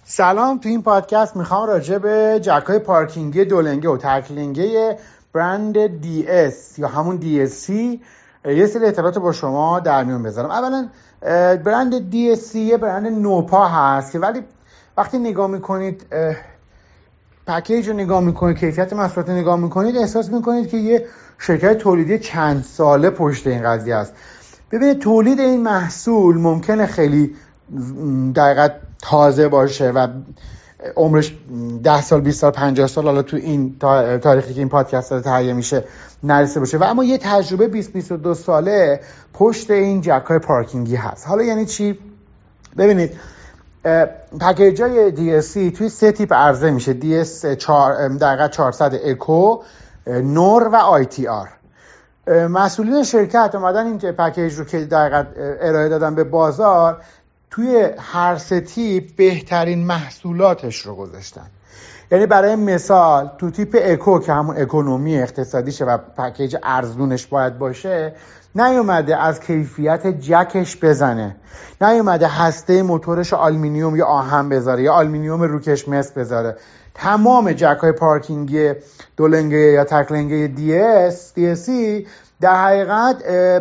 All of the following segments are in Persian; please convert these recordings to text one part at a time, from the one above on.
سلام. تو این پادکست میخوام راجع به جک‌های پارکینگی دولنگه و ترکلنگه برند DS یا همون DSC یه سری اطلاعات با شما در میون بذارم. اولا برند DSC یه برند نوپا هست که ولی وقتی نگاه میکنید پکیج رو نگاه میکنید، کیفیت محصولات رو نگاه میکنید، احساس میکنید که یه شرکت تولیدی چند ساله پشت این قضیه است. ببینید تولید این محصول ممکنه خیلی دقیقاً تازه باشه و عمرش 10 سال 20 سال 50 سال حالا تو این تاریخی که این پادکست داره تهیه میشه نرسیده باشه و اما یه تجربه 20-22 ساله پشت این جک‌های پارکینگی هست. حالا یعنی چی؟ ببینید پکیج‌های DSC توی سه تیپ عرضه میشه: DS دقیقاً 400 اکو، نور و ITR. مسئولین شرکت اومدن این پکیج رو که دقیقاً ارائه دادن به بازار توی هر سه تیپ بهترین محصولاتش رو گذاشتن. یعنی برای مثال تو تیپ اکو که همون اکونومی اقتصادیشه و پکیج ارزونش باید باشه، نیومده از کیفیت جکش بزنه، نیومده هسته موتورش آلومینیوم یا آهن بذاره یا آلومینیوم روکش مس بذاره. تمام جک‌های پارکینگی دولنگه یا ترکلنگه DSC در حقیقت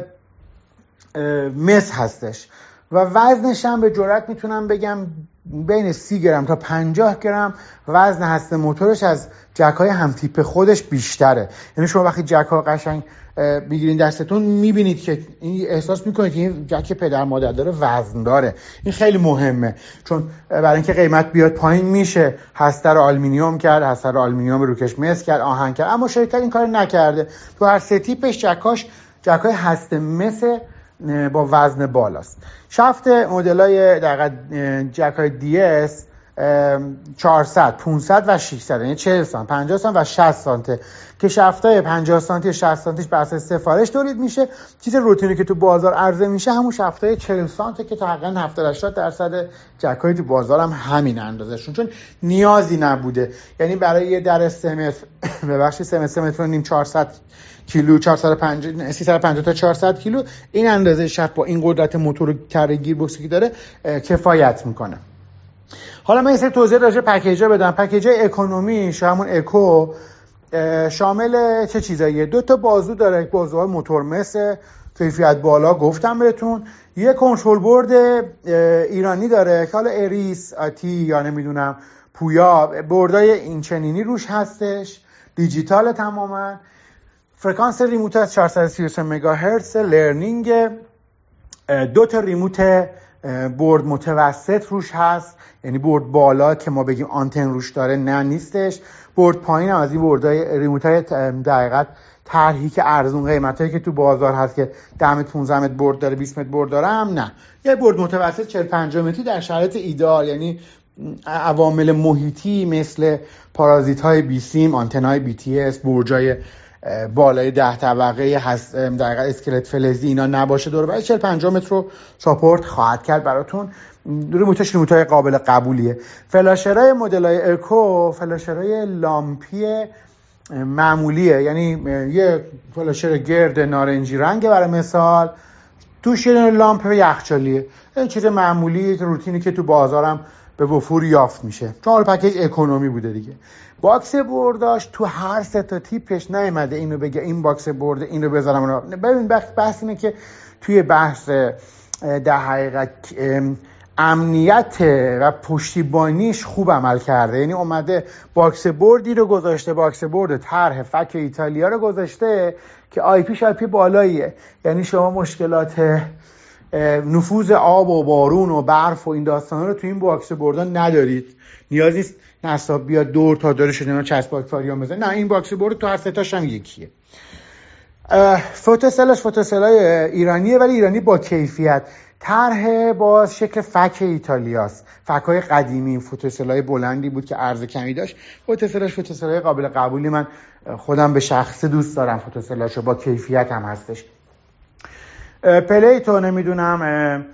مس هستش و وزنش هم به جرئت میتونم بگم بین 30 گرم تا 50 گرم وزن هسته موتورش از جک‌های هم تیپ خودش بیشتره. یعنی شما وقتی جک‌ها قشنگ بگیرین دستتون میبینید که این احساس میکنید که این جک پدر مادر داره وزن داره. این خیلی مهمه چون برای اینکه قیمت بیاد پایین میشه هسته رو آلومینیوم کرد، هسته رو آلومینیوم روکش مس کرد، آهن کرد، اما شرکت این کار نکرده. تو هر سه تیپش جک‌های هسته مس با وزن بالاست. شافت مدل‌های دقیقاً جک‌های DS 400 500 و 600 یعنی 40 سانت 50 سانت و 60 سانت که شافت‌های 50 سانتی 60 سانتیش بر اساس سفارش تولید میشه. چیز روتینی که تو بازار عرضه میشه همون شافت‌های 40 سانت که تقریباً 70-80% جک‌های تو بازار هم همین اندازه‌شون، چون نیازی نبوده. یعنی برای یه در 3 متر ببخشید 3 متر و نیم 400 کیلو 350 تا 400 کیلو این اندازه شاft با این قدرت موتور تره گیر بوکسی که داره کفایت میکنه. حالا من یه سری توضیح راجع به پکیج‌ها بدم. پکیج‌های اکونومی همون اکو شامل چه چیزاییه؟ 2 تا بازو داره، بازوهای موتور مس کیفیت بالا گفتم بهتون. یه کنترل بورد ایرانی داره که حالا اریس آتی یا نمیدونم پویا بردای این چنینی روش هستش، دیجیتال تماما. فرکانس ریموت از 433 مگاهرتز لرنینگ. 2 تا ریموت بورد متوسط روش هست، یعنی بورد بالا که ما بگیم آنتن روش داره نه نیستش. بورد پایین هم از این بوردهای ریموت‌های دقیقاً طرحی که ارزون قیمتایی که تو بازار هست که 10 متر 15 متر بورد داره 20 متر بورد داره هم نه. یه بورد متوسط 40-50 متری در شرایط ایدئال، یعنی عوامل محیطی مثل پارازیت‌های بیسیم، آنتن‌های BTS، برجای بالای 10 طبقه هست دقیقاً اسکلت فلزی اینا نباشه دور برای 40-50 متر رو ساپورت خواهد کرد براتون. ریموت‌های قابل قبولیه. فلاشرهای مدل‌های اکو فلاشرهای لامپی معمولیه، یعنی یه فلاشر گرد نارنجی رنگ برای مثال، توش یه لامپ یخچالیه. این چیز معمولی روتینی که تو بازارم به وفور یافت میشه چون حالا پکیج اکونومی بوده دیگه. باکس برداش تو هر سه تا تیپش نیومده اینو بگه این باکس برد اینو بذارم اونو. ببین بحث اینه که توی بحث در حقیقت امنیت و پشتیبانیش خوب عمل کرده. یعنی اومده باکس بردی رو گذاشته، باکس برد طرح فک ایتالیا رو گذاشته که IP بالاییه. یعنی شما مشکلات نفوذ آب و بارون و برف و این داستانا رو تو این باکس بردا ندارید. نیاز نیست نصاب بیاد دور تا داره شده اینا چسباک فاریام بزنه، نه این باکس برد تو هر سه تاش هم یکیه. فوتوسلای ایرانیه ولی ایرانی با کیفیت. طرح با شکل فک ایتالیاست، فک‌های قدیمی، فوتوسلای بلندی بود که عرض کمی داشت. فوتوسلای قابل قبولی، من خودم به شخصه دوست دارم فوتوسلاشو، با کیفیت هم هستش. پلیتو نمیدونم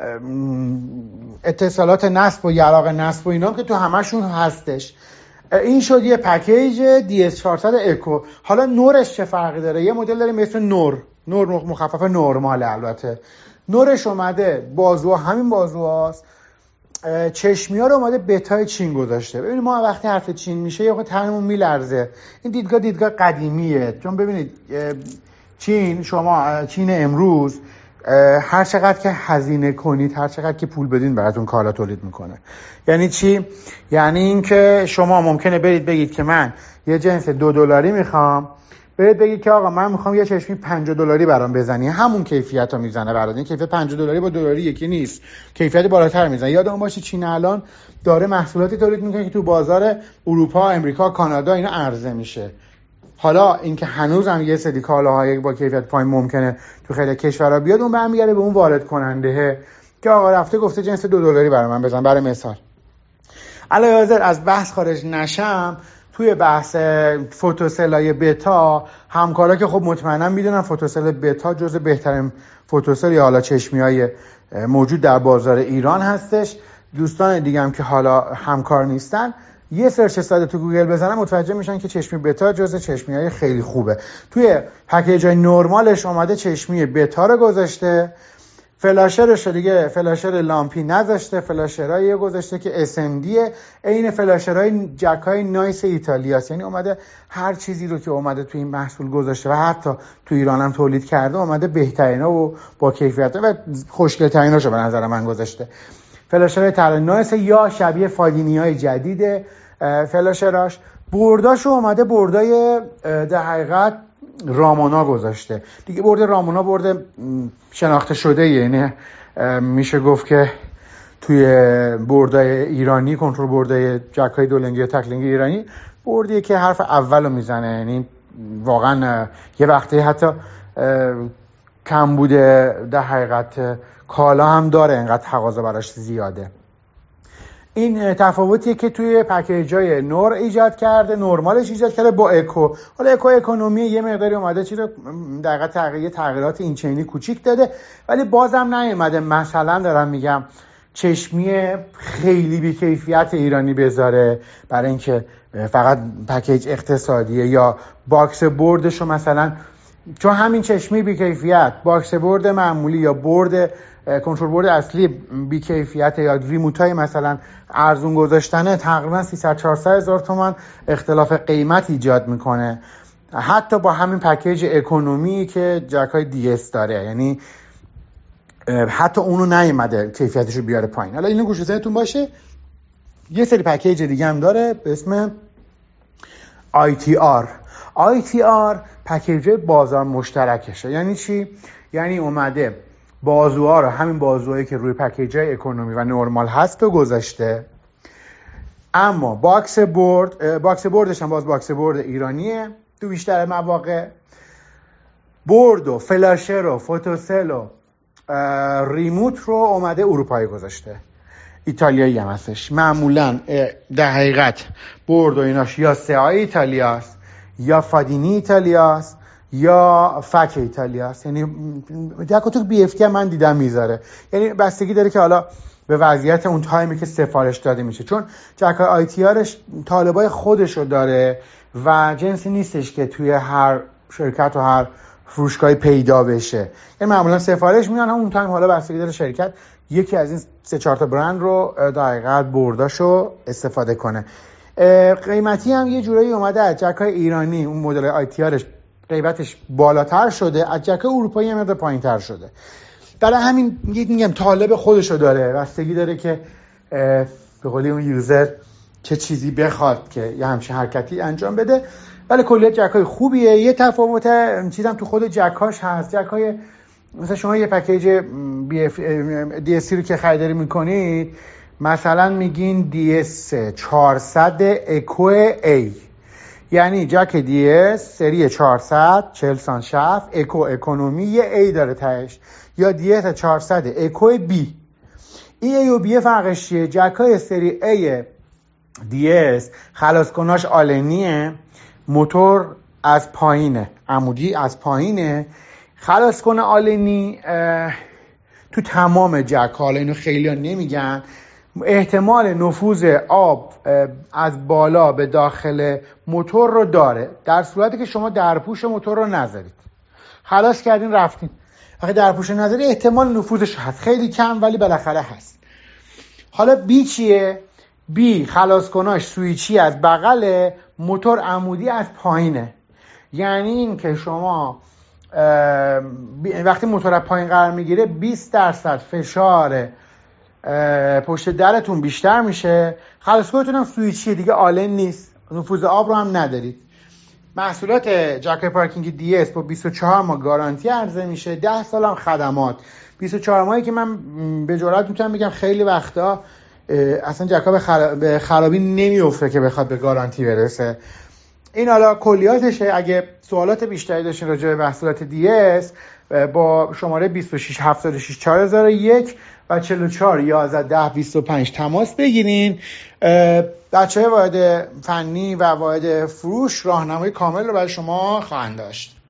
اتصالات نصب و یراق نصب و اینا که تو همشون هستش. این شد یه پکیج DS400 اکو. حالا نورش چه فرقی داره؟ یه مدل داریم مثل نور مخفف نرماله. البته نورش اومده بازوها همین بازوهاست، چشمی‌ها رو اومده بتای چین گذاشته. ببینید ما وقتی حرف چین میشه یه خود تنمون میلرزه. این دیدگاه قدیمیه، چون ببینید چین امروز هر چقدر که هزینه کنید، هر چقدر که پول بدین براتون کالا تولید میکنه. یعنی چی؟ یعنی این که شما ممکنه برید بگید که من یه جنس $2 میخوام، برید بگید که آقا من میخوام یه چشمی $5 برام بزنی، همون کیفیت رو میزنه برات. این کیفیت $5 با $1 یکی نیست، کیفیت بالاتر میزنه. یادمون باشه چین الان داره محصولاتی تولید میکنه که تو بازار اروپا، امریکا، کانادا اینا عرضه میشه. حالا اینکه هنوز هم یه سری کالاهای با کیفیت پایین ممکنه تو خیلی کشورها بیاد، اون برمیگرده به اون وارد کننده که آقا رفته گفته جنس $2 برای من بزن. برای مثال علاوه حاضر از بحث خارج نشم، توی بحث فوتوسلای بتا همکارا که خب مطمئنا میدونن فوتوسل بتا جزو بهترین فوتوسل یا حالا چشمیای موجود در بازار ایران هستش. دوستان دیگه هم که حالا همکار نیستن یه سرچ ساده تو گوگل بزنن متوجه میشن که چشمی بتا جزو چشمیای خیلی خوبه. توی پکیجای نرمالش اومده چشمی بتا رو گذاشته، فلاشرش دیگه فلاشر لامپی نذاشته، فلاشرایی گذاشته که SMD عین فلاشرهای جک‌های نایس ایتالیاست. یعنی اومده هر چیزی رو که اومده تو این محصول گذاشته و حتی تو ایران هم تولید کرده اومده بهترینا و با کیفیت و خوشگل‌تریناشو به نظر من گذاشته. فلاشرهای طراح نایس یا شبیه فادینیای جدید فلاشراش. برداشو اومده بردای در حقیقت رامونا گذاشته دیگه. برد رامونا برد شناخته شده، یعنی میشه گفت که توی بردای ایرانی، کنترل بردای جک‌های دولنگی و تکلنگی ایرانی بردیه که حرف اولو میزنه. یعنی واقعا یه وقتی حتی کم بوده در حقیقت کالا هم داره، انقدر تقاضا براش زیاده. این تفاوتیه که توی پکیجای نور ایجاد کرده، نرمالش ایجاد کرده با اکو. حالا اکو اکونومی یه مقداری اومده چیزا دقیقاً تغییرات این چینی کوچیک داده، ولی بازم نیومده مثلا دارم میگم چشمی خیلی بی‌کیفیت ایرانی بذاره برای اینکه فقط پکیج اقتصادیه، یا باکس بردشو مثلا چون همین چشمی بی‌کیفیت باکس برد معمولی یا برد کنترل برد اصلی بی‌کیفیت یا ریموتای مثلا ارزون گذاشتنه تقریبا 300-400 هزار تومان اختلاف قیمت ایجاد میکنه، حتی با همین پکیج اکونومی که جک‌های DS داره. یعنی حتی اونو نیومده کیفیتشو بیاره پایین. حالا اینو گوش ذهنتون باشه. یه سری پکیج دیگه هم داره به اسم ITR پکیج بازار مشترکشه. یعنی چی؟ یعنی اومده بازوها رو، همین بازوهایی که روی پکیجای اکونومی و نرمال هست رو گذاشته، اما باکس بردش هم باز باکس برد ایرانیه تو بیشتر مواقع. برد و فلاشر و فوتوسل و ریموت رو اومده اروپایی گذاشته، ایتالیایی هم هستش. معمولا در حقیقت برد و ایناش یا سئای ایتالیاست یا فادینی ایتالیاست یا فک ایتالیاست. یعنی جکو تو BFT هم من دیدم میذاره. یعنی بستگی داره که حالا به وضعیت اون تایمی که سفارش داده میشه، چون جکای ITRش طالبای خودشو داره و جنسی نیستش که توی هر شرکت و هر فروشگاهی پیدا بشه. یعنی معمولا سفارش میان اون تایم، حالا بستگی داره شرکت یکی از این 3-4 تا برند رو در حقیقت برداشو استفاده کنه. قیمتی هم یه جورایی اومده از جکای ایرانی اون مدل ITRش قیمتش بالاتر شده، از جکای اروپایی هم مقدار پایین‌تر شده. برای همین میگم طالب خودشو داره، بستگی داره که به قولی اون یوزر چه چیزی بخواد که یه همچین حرکتی انجام بده. ولی کلیت جکای خوبیه. یه تفاوت چیزم تو خود جکاش هست. جکای مثلا شما یه پکیج DSC رو که خریداری میکنید، مثلا میگین DS 400 اکو A، یعنی جک DS سری 400 40 سان شفت اکو اکونومی یه A داره تهش، یا DS 400 اکو B. این A و B فرقش چیه؟ جکای سری A DS خلاص کناش آلنیه، موتور از پایینه، عمودی از پایینه. خلاص کنه آلنی تو تمام جک، حالا اینو خیلی ها نمیگن، احتمال نفوذ آب از بالا به داخل موتور رو داره، در صورتی که شما درپوش موتور رو نذارید. خلاص کردین رفتین، وقتی درپوش نذاری احتمال نفوذش هست، خیلی کم ولی بالاخره هست. حالا بی چیه؟ بی خلاصکناش سویچی از بغله، موتور عمودی از پایینه. یعنی این که شما وقتی موتور از پایین قرار میگیره 20% فشار پشت درتون بیشتر میشه. خلاصکنتون هم سویچیه دیگه، آلن نیست، نفوذ آب رو هم ندارید. محصولات جکای پارکینگ دی اس با 24 ماه گارانتی عرضه میشه، 10 سال هم خدمات. 24 ماهی که من به جرئت میتونم بگم خیلی وقتا اصلا جکا به خرابی نمیافته که بخواد به گارانتی برسه. این حالا کلیاتشه. اگه سوالات بیشتری داشتین راجع به محصولات دی اس با شماره 26 76 4001 و 44 11 10 25 تماس بگیرین. بچه‌های وارد فنی و وارد فروش راهنمایی کامل رو برای شما خواهند داشت.